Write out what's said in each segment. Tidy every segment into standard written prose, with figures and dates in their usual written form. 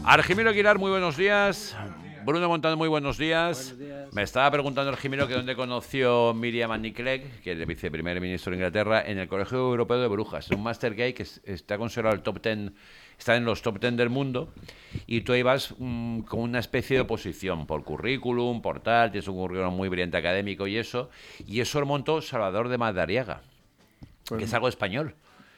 Argimiro Aguilar, muy buenos días. Bruno Montano, muy buenos días. Buenos días. Me estaba preguntando Argimiro que dónde conoció Miriam Annie Clegg, que es el viceprimer ministro de Inglaterra, en el Colegio Europeo de Brujas. Es un Master Gay que está considerado el top 10, está en los top 10 del mundo, y tú ahí vas con una especie de oposición por currículum, por tal, tienes un currículum muy brillante académico y eso lo montó Salvador de Madariaga, que es algo español.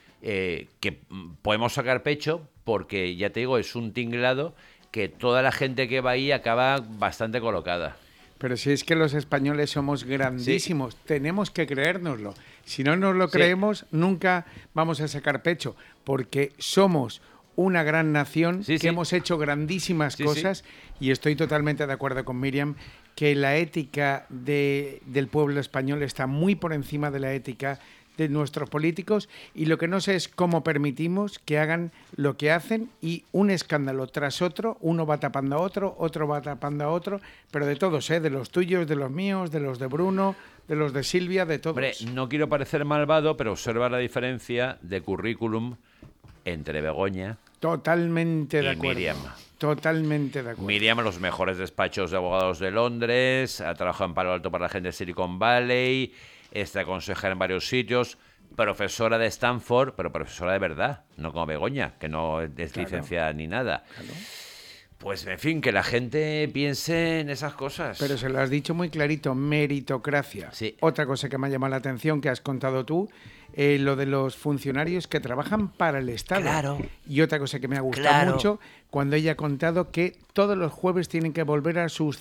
Que podemos sacar pecho porque, ya te digo, es un tinglado que toda la gente que va ahí acaba bastante colocada. Pero si es que los españoles somos grandísimos, tenemos que creérnoslo. Si no nos lo creemos, nunca vamos a sacar pecho, porque somos una gran nación que hemos hecho grandísimas cosas, y estoy totalmente de acuerdo con Miriam que la ética del pueblo español está muy por encima de la ética de nuestros políticos, y lo que no sé es cómo permitimos que hagan lo que hacen, y un escándalo tras otro, uno va tapando a otro va tapando a otro, pero de todos, de los tuyos, de los míos, de los de Bruno, de los de Silvia, de todos. Hombre, no quiero parecer malvado, pero observa la diferencia de currículum entre Begoña totalmente de acuerdo. Miriam. Totalmente de acuerdo. Miriam, los mejores despachos de abogados de Londres, ha trabajado en Palo Alto para la gente de Silicon Valley, está consejera en varios sitios, profesora de Stanford, pero profesora de verdad, no como Begoña, que no es licenciada ni nada. Claro. Pues, en fin, que la gente piense en esas cosas. Pero se lo has dicho muy clarito, meritocracia. Sí. Otra cosa que me ha llamado la atención, que has contado tú, lo de los funcionarios que trabajan para el Estado. Claro. Y otra cosa que me ha gustado mucho, cuando ella ha contado que todos los jueves tienen que volver a sus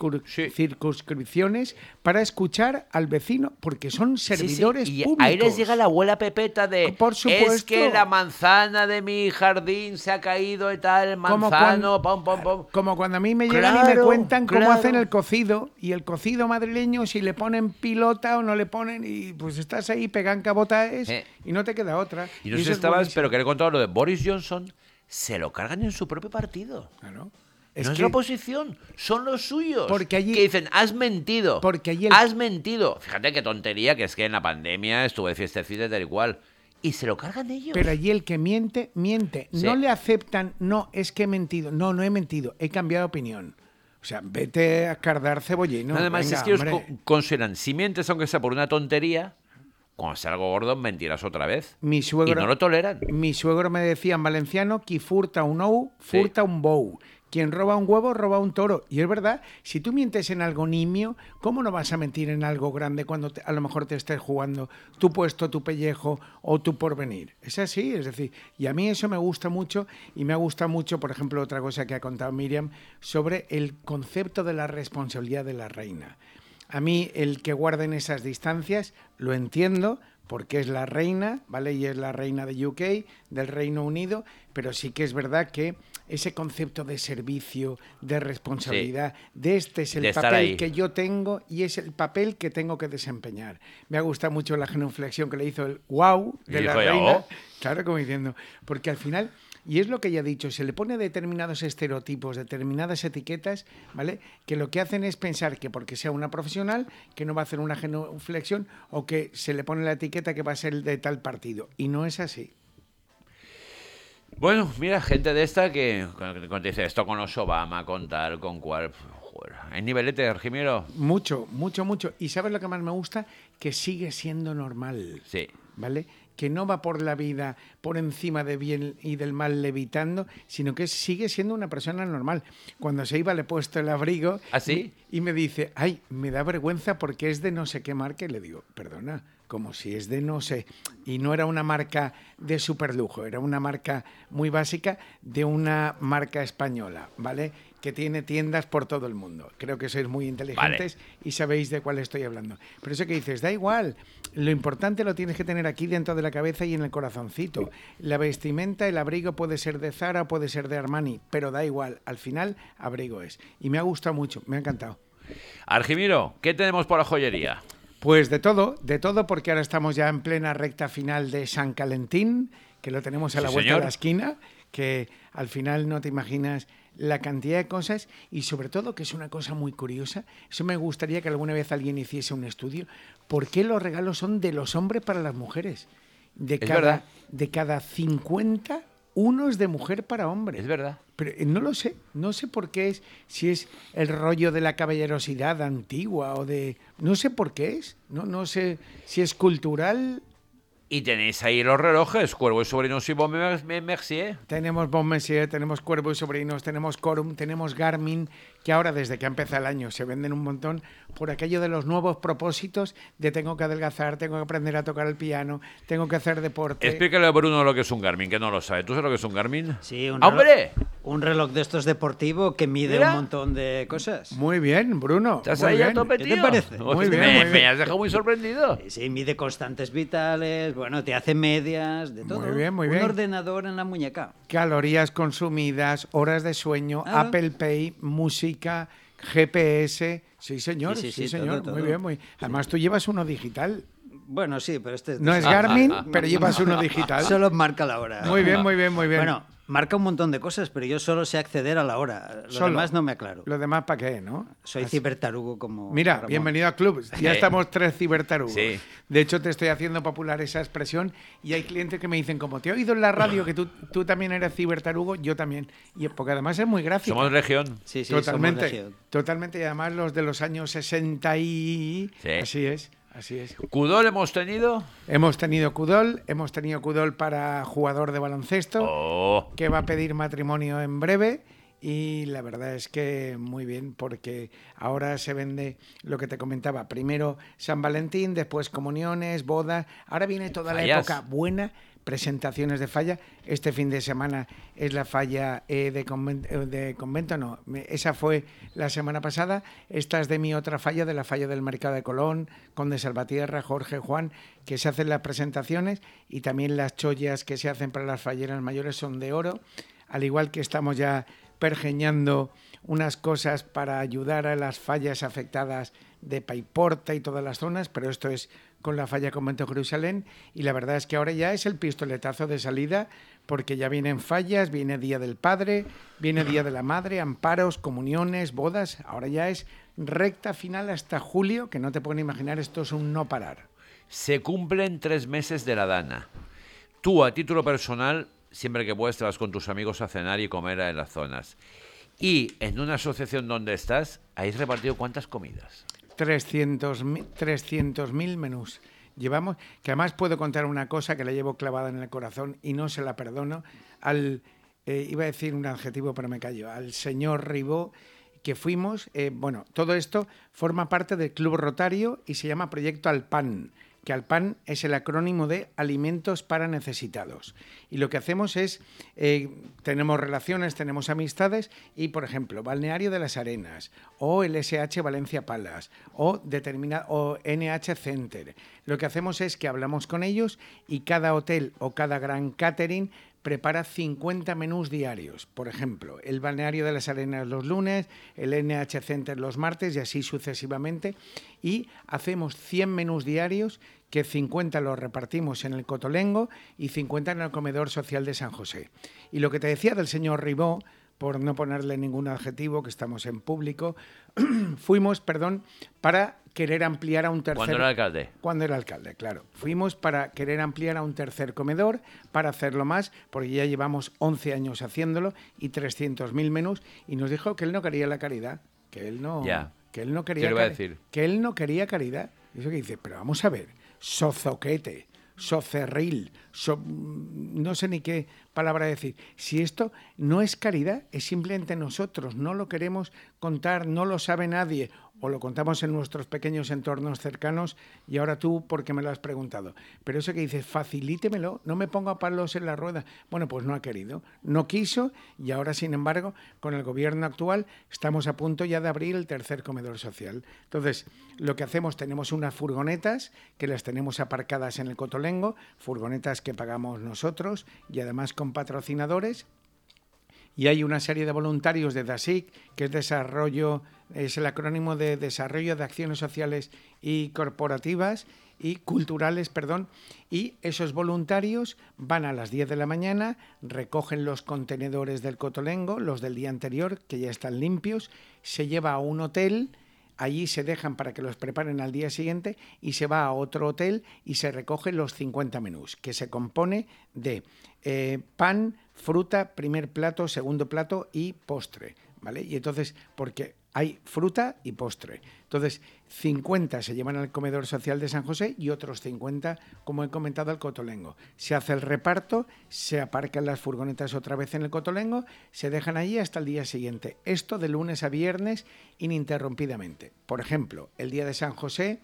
circunscripciones para escuchar al vecino, porque son servidores públicos. Ahí les llega la abuela Pepeta de, por supuesto, es que la manzana de mi jardín se ha caído y tal, manzano, como cuando a mí me llegan y me cuentan cómo hacen el cocido, y el cocido madrileño, si le ponen pilota o no le ponen, y pues estás ahí peganca botaes y no te queda otra. Y no sé si estabas, pero que le he contado lo de Boris Johnson, se lo cargan en su propio partido. Claro. No es la oposición, son los suyos. Porque allí, que dicen, has mentido. Porque allí has mentido. Fíjate qué tontería, que es que en la pandemia estuve de fiestecita y tal y cual. Y se lo cargan ellos. Pero allí el que miente, miente. Sí. No le aceptan, no, es que he mentido. No he mentido, he cambiado de opinión. O sea, vete a cardar cebollino. Además, es que ellos consideran, si mientes aunque sea por una tontería, cuando sea algo gordo, mentirás otra vez. Mi suegro, y no lo toleran. Mi suegro me decía en valenciano, qui furta un ou, furta un bou. Quien roba un huevo, roba un toro. Y es verdad, si tú mientes en algo nimio, ¿cómo no vas a mentir en algo grande cuando a lo mejor te estés jugando tu puesto, tu pellejo o tu porvenir? Es así, es decir, y a mí eso me gusta mucho, y me gusta mucho, por ejemplo, otra cosa que ha contado Miriam, sobre el concepto de la responsabilidad de la reina. A mí, el que guarden esas distancias, lo entiendo, porque es la reina, ¿vale? Y es la reina de UK, del Reino Unido, pero sí que es verdad que ese concepto de servicio, de responsabilidad, de este es el papel que yo tengo y es el papel que tengo que desempeñar. Me ha gustado mucho la genuflexión que le hizo el wow de la reina. Claro, como diciendo, porque al final, y es lo que ella ha dicho, se le pone determinados estereotipos, determinadas etiquetas, ¿vale? Que lo que hacen es pensar que porque sea una profesional, que no va a hacer una genuflexión, o que se le pone la etiqueta que va a ser de tal partido. Y no es así. Bueno, mira, gente de esta que cuando te dice esto con los Obama, con tal, con cual... Joder, ¿hay nivelete, Argimiro? Mucho, mucho, mucho. Y ¿sabes lo que más me gusta? Que sigue siendo normal. Sí. ¿Vale? Que no va por la vida por encima de bien y del mal levitando, sino que sigue siendo una persona normal. Cuando se iba le he puesto el abrigo. ¿Ah, sí? Y me dice, ay, me da vergüenza porque es de no sé qué marca. Y le digo, perdona, como si es de no sé. Y no era una marca de superlujo, era una marca muy básica de una marca española, ¿vale? Que tiene tiendas por todo el mundo. Creo que sois muy inteligentes, vale, y sabéis de cuál estoy hablando. Pero eso que dices, da igual. Lo importante lo tienes que tener aquí dentro de la cabeza y en el corazoncito. La vestimenta, el abrigo puede ser de Zara, puede ser de Armani, pero da igual. Al final, abrigo es. Y me ha gustado mucho, me ha encantado. Argimiro, ¿qué tenemos por la joyería? Pues de todo, porque ahora estamos ya en plena recta final de San Calentín, que lo tenemos a la vuelta de la esquina, que al final no te imaginas la cantidad de cosas, y sobre todo que es una cosa muy curiosa. Eso me gustaría que alguna vez alguien hiciese un estudio. ¿Por qué los regalos son de los hombres para las mujeres? De cada 50 unos de mujer para hombre. Es verdad. Pero no lo sé, no sé por qué es, si es el rollo de la caballerosidad antigua o de... No sé por qué es, no sé si es cultural. Y tenéis ahí los relojes, Cuervo y Sobrinos y Bon Mercier. Tenemos Bon Messier, tenemos Cuervo y Sobrinos, tenemos Corum, tenemos Garmin, que ahora desde que empieza el año se venden un montón por aquello de los nuevos propósitos de tengo que adelgazar, tengo que aprender a tocar el piano, tengo que hacer deporte. Explícale a Bruno lo que es un Garmin, que no lo sabe. ¿Tú sabes lo que es un Garmin? Sí, ¡Hombre! Un reloj de estos deportivo que mide Mira. un montón de cosas. Muy bien, Bruno. ¿Estás muy ahí bien. a tope, ¿Qué tío? te parece? Muy bien, me, muy bien. me has dejado muy sorprendido. Sí, mide constantes vitales, bueno, te hace medias, de todo. Muy bien, muy un bien. ordenador en la muñeca. Calorías consumidas, horas de sueño, Ah. Apple Pay, música, GPS. Sí, señor, Sí, sí, sí, señor. todo. Muy bien, muy. Además, tú llevas uno digital. Bueno, sí, pero este No es Garmin, pero llevas uno digital. Solo marca la hora. Muy bien, muy bien, muy bien. Bueno, marca un montón de cosas, pero yo solo sé acceder a la hora. Lo Solo. demás no me aclaro. Lo demás, ¿para qué, no? Soy cibertarugo como Mira, Ramón. bienvenido al club. Ya estamos 3 cibertarugos. Sí. De hecho, te estoy haciendo popular esa expresión y hay clientes que me dicen, como te he oído en la radio que tú también eres cibertarugo, yo también. Y porque además es muy gráfico. Somos Legión. Sí, sí, somos Totalmente. Legión. Totalmente. Y además los de los años 60 y... Sí. Así es. Así es. ¿Cudol hemos tenido? Hemos tenido Cudol para jugador de baloncesto, Oh. que va a pedir matrimonio en breve. Y la verdad es que muy bien, porque ahora se vende lo que te comentaba. Primero San Valentín, después comuniones, bodas. Ahora viene toda la Fallas. época buena, presentaciones de falla. Este fin de semana es la falla de convento, no. Esa fue la semana pasada. Esta es de mi otra falla, de la falla del Mercado de Colón, Conde Salvatierra, Jorge Juan, que se hacen las presentaciones y también las chollas que se hacen para las falleras mayores son de oro. Al igual que estamos ya pergeñando unas cosas para ayudar a las fallas afectadas de Paiporta y todas las zonas, pero esto es con la falla Convento Jerusalén, y la verdad es que ahora ya es el pistoletazo de salida, porque ya vienen fallas, viene Día del Padre, viene Día de la Madre, amparos, comuniones, bodas, ahora ya es recta final hasta julio, que no te pueden imaginar, esto es un no parar. Se cumplen 3 meses de la Dana. Tú, a título personal, siempre que puedes, te vas con tus amigos a cenar y comer en las zonas. Y en una asociación donde estás, ¿habéis repartido cuántas comidas? 300.000 menús. Llevamos, que además puedo contar una cosa que la llevo clavada en el corazón y no se la perdono, iba a decir un adjetivo pero me callo, al señor Ribó, que fuimos, bueno, todo esto forma parte del Club Rotario y se llama Proyecto Alpan, que Alpan es el acrónimo de Alimentos para Necesitados. Y lo que hacemos es, tenemos relaciones, tenemos amistades y, por ejemplo, Balneario de las Arenas o el SH Valencia Palas o NH Center. Lo que hacemos es que hablamos con ellos y cada hotel o cada gran catering prepara 50 menús diarios. Por ejemplo, el Balneario de las Arenas los lunes, el NH Center los martes y así sucesivamente. Y hacemos 100 menús diarios, que 50 los repartimos en el Cotolengo y 50 en el Comedor Social de San José. Y lo que te decía del señor Ribó, por no ponerle ningún adjetivo, que estamos en público, fuimos, para querer ampliar a un tercer... ¿Cuándo era alcalde? Cuando era alcalde, claro. Fuimos para querer ampliar a un tercer comedor, para hacerlo más, porque ya llevamos 11 años haciéndolo y 300.000 menús, y nos dijo que él no quería la caridad, que él no, Ya. que él no quería ¿Qué le iba a decir? que él no quería caridad. Y eso que dice, pero vamos a ver, sozoquete, socerril, no sé ni qué palabra decir. Si esto no es caridad, es simplemente nosotros, no lo queremos contar, no lo sabe nadie, o lo contamos en nuestros pequeños entornos cercanos y ahora tú porque me lo has preguntado. Pero eso que dices, facilítemelo, no me ponga palos en la rueda. Bueno, pues no ha querido, no quiso y ahora, sin embargo, con el gobierno actual estamos a punto ya de abrir el tercer comedor social. Entonces, lo que hacemos, tenemos unas furgonetas que las tenemos aparcadas en el Cotolengo, furgonetas que pagamos nosotros y además con patrocinadores. Y hay una serie de voluntarios de DASIC, que es el acrónimo de Desarrollo de Acciones Sociales y Corporativas y Culturales, y esos voluntarios van a las 10 de la mañana, recogen los contenedores del Cotolengo, los del día anterior, que ya están limpios, se lleva a un hotel, allí se dejan para que los preparen al día siguiente y se va a otro hotel y se recogen los 50 menús, que se compone de pan, fruta, primer plato, segundo plato y postre, ¿vale? Y entonces, porque hay fruta y postre. Entonces, 50 se llevan al comedor social de San José y otros 50, como he comentado, al Cotolengo. Se hace el reparto, se aparcan las furgonetas otra vez en el Cotolengo, se dejan allí hasta el día siguiente. Esto de lunes a viernes ininterrumpidamente. Por ejemplo, el día de San José,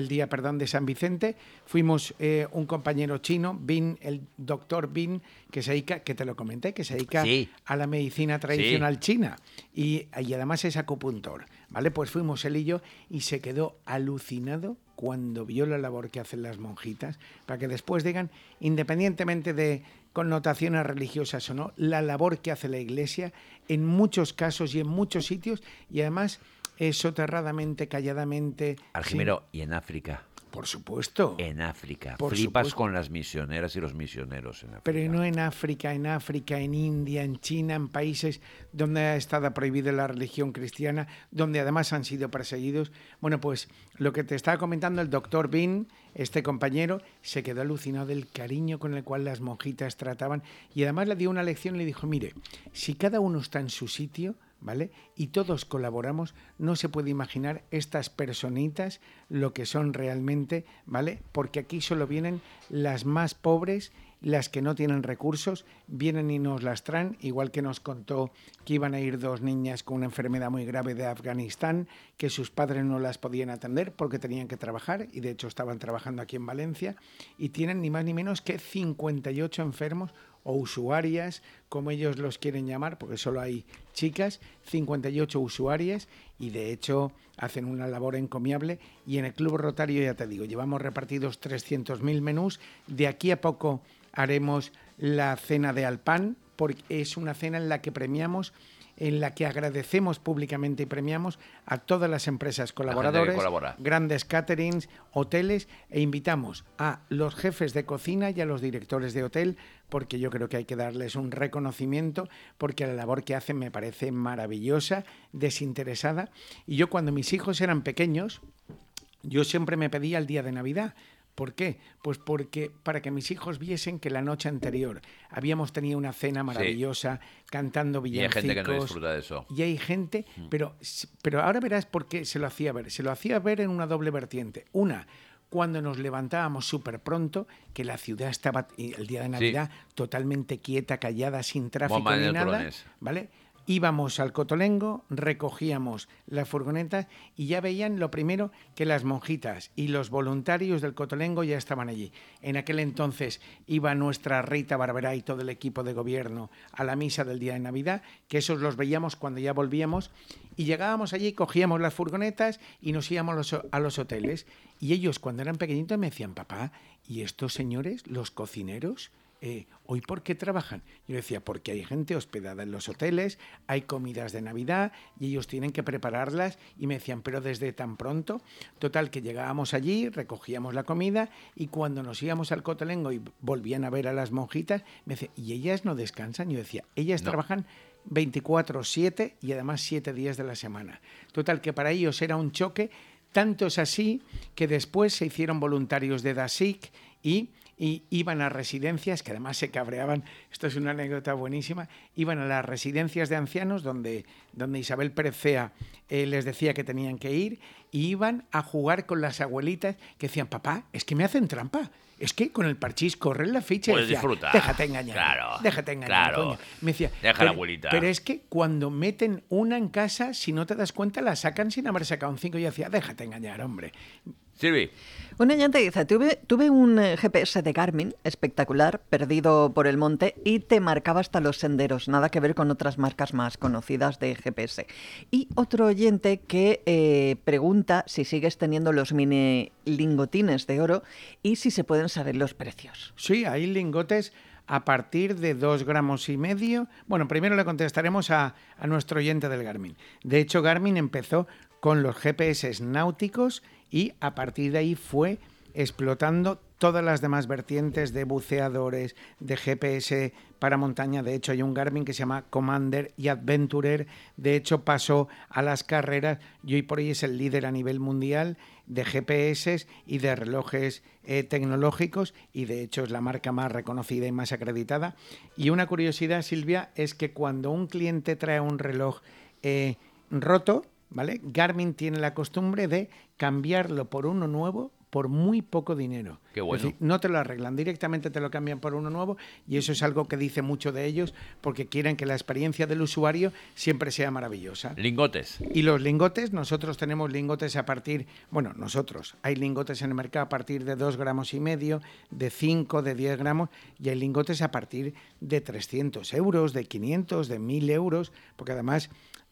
de San Vicente, fuimos un compañero chino, Bin, el doctor Bin, que se dedica, que te lo comenté, que se dedica a la medicina tradicional china y además es acupuntor, ¿vale? Pues fuimos él y yo y se quedó alucinado cuando vio la labor que hacen las monjitas, para que después digan, independientemente de connotaciones religiosas o no, la labor que hace la Iglesia en muchos casos y en muchos sitios, y además soterradamente, calladamente. Argimero, y en África. Por supuesto. En África. Por Flipas supuesto. con las misioneras y los misioneros en África. Pero no en África, en India, en China, en países donde ha estado prohibida la religión cristiana, donde además han sido perseguidos. Bueno, pues lo que te estaba comentando el doctor Bin, este compañero, se quedó alucinado del cariño con el cual las monjitas trataban y además le dio una lección y le dijo, mire, si cada uno está en su sitio, ¿vale? Y todos colaboramos, no se puede imaginar estas personitas lo que son realmente, ¿vale? Porque aquí solo vienen las más pobres, las que no tienen recursos, vienen y nos las traen, igual que nos contó que iban a ir 2 niñas con una enfermedad muy grave de Afganistán, que sus padres no las podían atender porque tenían que trabajar, y de hecho estaban trabajando aquí en Valencia, y tienen ni más ni menos que 58 enfermos o usuarias, como ellos los quieren llamar, porque solo hay chicas, 58 usuarias, y de hecho hacen una labor encomiable. Y en el Club Rotario, ya te digo, llevamos repartidos 300.000 menús. De aquí a poco haremos la cena de Alpan, porque es una cena en la que premiamos, en la que agradecemos públicamente y premiamos a todas las empresas colaboradoras, grandes caterings, hoteles, e invitamos a los jefes de cocina y a los directores de hotel, porque yo creo que hay que darles un reconocimiento, porque la labor que hacen me parece maravillosa, desinteresada. Y yo, cuando mis hijos eran pequeños, yo siempre me pedía el día de Navidad. ¿Por qué? Pues porque para que mis hijos viesen que la noche anterior habíamos tenido una cena maravillosa, cantando villancicos. Y hay gente que no disfruta de eso. Y hay gente, pero ahora verás por qué se lo hacía ver. Se lo hacía ver en una doble vertiente. Una, cuando nos levantábamos súper pronto, que la ciudad estaba, el día de Navidad, totalmente quieta, callada, sin tráfico ni nada, ¿vale? Íbamos al Cotolengo, recogíamos las furgonetas y ya veían lo primero que las monjitas y los voluntarios del Cotolengo ya estaban allí. En aquel entonces iba nuestra Rita Barberá y todo el equipo de gobierno a la misa del día de Navidad, que esos los veíamos cuando ya volvíamos, y llegábamos allí, cogíamos las furgonetas y nos íbamos a los hoteles. Y ellos, cuando eran pequeñitos, me decían, papá, ¿y estos señores, los cocineros, hoy por qué trabajan? Yo decía, porque hay gente hospedada en los hoteles, hay comidas de Navidad y ellos tienen que prepararlas. Y me decían, pero desde tan pronto. Total, que llegábamos allí, recogíamos la comida, y cuando nos íbamos al Cotolengo y volvían a ver a las monjitas, me decían, ¿y ellas no descansan? Yo decía, ellas trabajan 24/7 y además 7 días de la semana. Total, que para ellos era un choque. Tanto es así que después se hicieron voluntarios de DASIC y iban a residencias, que además se cabreaban, esto es una anécdota buenísima, iban a las residencias de ancianos donde Isabel Pérez Cea les decía que tenían que ir, y iban a jugar con las abuelitas que decían, papá, es que me hacen trampa, es que con el parchís corren la ficha. Puedes decía, disfrutar. Déjate engañar, Claro, déjate engañar, claro. coño. Me decía, Deja la abuelita. Pero es que cuando meten una en casa, si no te das cuenta, la sacan sin haber sacado un 5. Y yo decía, déjate engañar, hombre. Silvi. Un oyente dice, tuve un GPS de Garmin espectacular, perdido por el monte, y te marcaba hasta los senderos, nada que ver con otras marcas más conocidas de GPS. Y otro oyente que pregunta si sigues teniendo los mini lingotines de oro y si se pueden saber los precios. Sí, hay lingotes a partir de 2,5 gramos. Bueno, primero le contestaremos a nuestro oyente del Garmin. De hecho, Garmin empezó con los GPS náuticos y a partir de ahí fue explotando todas las demás vertientes de buceadores, de GPS para montaña. De hecho, hay un Garmin que se llama Commander y Adventurer. De hecho, pasó a las carreras y hoy por hoy es el líder a nivel mundial de GPS y de relojes tecnológicos, y de hecho es la marca más reconocida y más acreditada. Y una curiosidad, Silvia, es que cuando un cliente trae un reloj roto, ¿vale? Garmin tiene la costumbre de cambiarlo por uno nuevo por muy poco dinero. Qué bueno. Es decir, no te lo arreglan, directamente te lo cambian por uno nuevo, y eso es algo que dice mucho de ellos, porque quieren que la experiencia del usuario siempre sea maravillosa. Lingotes. Y los lingotes, nosotros tenemos lingotes hay lingotes en el mercado a partir de 2,5 gramos, de 5, de 10 gramos, y hay lingotes a partir de 300 euros, de 500, de 1.000 euros, porque además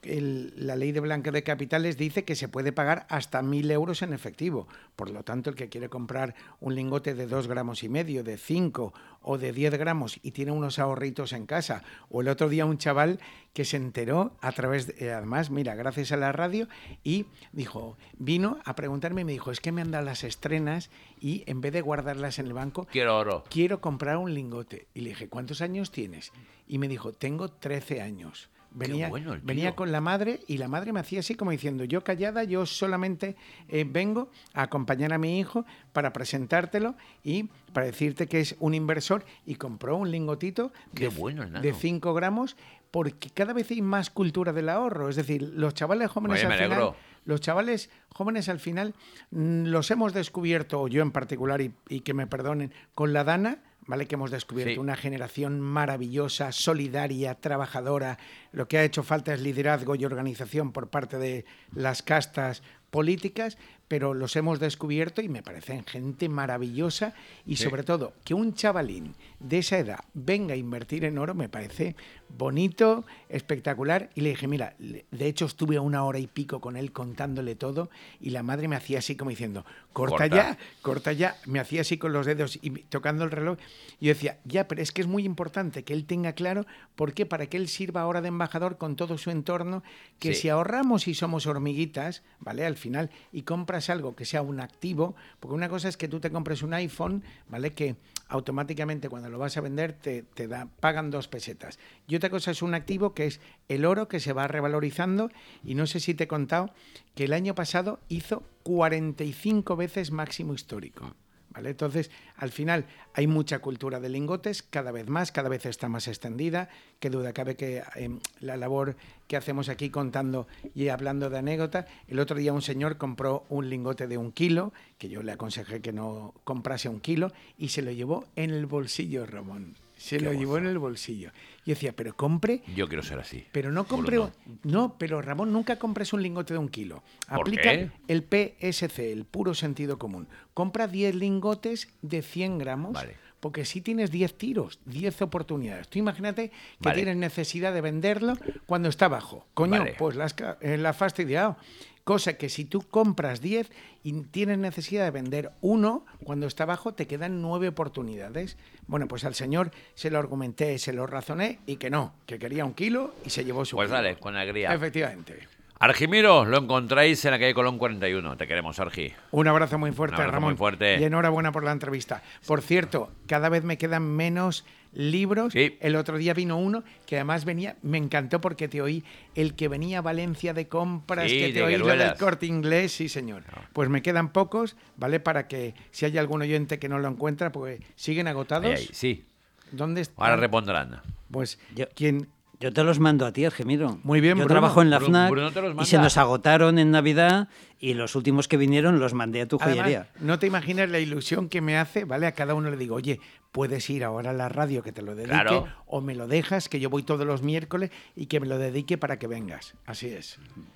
la ley de blanqueo de capitales dice que se puede pagar hasta 1.000 euros en efectivo. Por lo tanto, el que quiere comprar un lingote de 2,5 gramos, de 5 o de 10 gramos y tiene unos ahorritos en casa. O el otro día un chaval que se enteró a través de, además, mira, gracias a la radio, y vino a preguntarme y me dijo, es que me han dado las estrenas y en vez de guardarlas en el banco, Quiero oro. quiero comprar un lingote. Y le dije, ¿cuántos años tienes? Y me dijo, tengo 13 años. Venía, bueno el tío. venía con la madre, y la madre me hacía así como diciendo, yo callada, yo solamente vengo a acompañar a mi hijo para presentártelo y para decirte que es un inversor, y compró un lingotito Qué bueno el nano. de 5 gramos, porque cada vez hay más cultura del ahorro. Es decir, los chavales jóvenes Oye, me al final... alegro. Los chavales jóvenes al final los hemos descubierto, o yo en particular, y que me perdonen, con la Dana, ¿vale? Que hemos descubierto Sí. una generación maravillosa, solidaria, trabajadora. Lo que ha hecho falta es liderazgo y organización por parte de las castas políticas, pero los hemos descubierto y me parecen gente maravillosa, y Sí. sobre todo que un chavalín de esa edad venga a invertir en oro me parece bonito, espectacular. Y le dije, mira, de hecho estuve 1 hora y pico con él contándole todo, y la madre me hacía así como diciendo, corta ya, me hacía así con los dedos y tocando el reloj, y yo decía, ya, pero es que es muy importante que él tenga claro por qué, para que él sirva ahora de embajador con todo su entorno, que Sí. si ahorramos y somos hormiguitas, ¿vale? Al final, y compras algo que sea un activo, porque una cosa es que tú te compres un iPhone, ¿vale? Que automáticamente cuando lo vas a vender pagan 2 pesetas. Y otra cosa es un activo que es el oro, que se va revalorizando, y no sé si te he contado que el año pasado hizo 45 veces máximo histórico. ¿Vale? Entonces, al final hay mucha cultura de lingotes, cada vez más, cada vez está más extendida. Qué duda cabe que la labor que hacemos aquí contando y hablando de anécdotas, el otro día un señor compró un lingote de 1 kilo, que yo le aconsejé que no comprase 1 kilo, y se lo llevó en el bolsillo, Ramón. Se lo llevó en el bolsillo. Yo decía, pero compre... Yo quiero ser así. Pero no compre... Bruno. No, pero Ramón, nunca compres un lingote de 1 kilo. ¿Por Aplica qué? el PSC, el puro sentido común. Compra 10 lingotes de 100 gramos, Vale. porque si tienes 10 tiros, 10 oportunidades. Tú imagínate que Vale. tienes necesidad de venderlo cuando está bajo. Coño, Vale. pues la has fastidiado. Cosa que si tú compras 10 y tienes necesidad de vender 1, cuando está bajo te quedan 9 oportunidades. Bueno, pues al señor se lo argumenté, se lo razoné, y que no, que quería 1 kilo y se llevó su Pues kilo. dale, con alegría. Efectivamente. Argimiro, lo encontráis en la calle Colón 41. Te queremos, Argi. Un abrazo muy fuerte, Un abrazo Ramón. muy fuerte. Y enhorabuena por la entrevista. Por cierto, cada vez me quedan menos libros. Sí. El otro día vino uno que además venía, me encantó porque te oí el que venía a Valencia de compras, Sí, que te de oí lo Gueruelas. del Corte Inglés, sí señor. Pues me quedan pocos, ¿vale? Para que si hay algún oyente que no lo encuentra, porque siguen agotados. Ahí, sí. ¿Dónde están? Ahora repondrán. Pues Yo- quien... Yo te los mando a ti, Argemiro. Muy bien, Yo Bruno. trabajo en la Bruno- FNAC Bruno te los y se manda. nos agotaron en Navidad, y los últimos que vinieron los mandé a tu joyería. Además, no te imaginas la ilusión que me hace, ¿vale? A cada uno le digo, oye, puedes ir ahora a la radio que te lo dedique, Claro. o me lo dejas, que yo voy todos los miércoles y que me lo dedique para que vengas. Así es.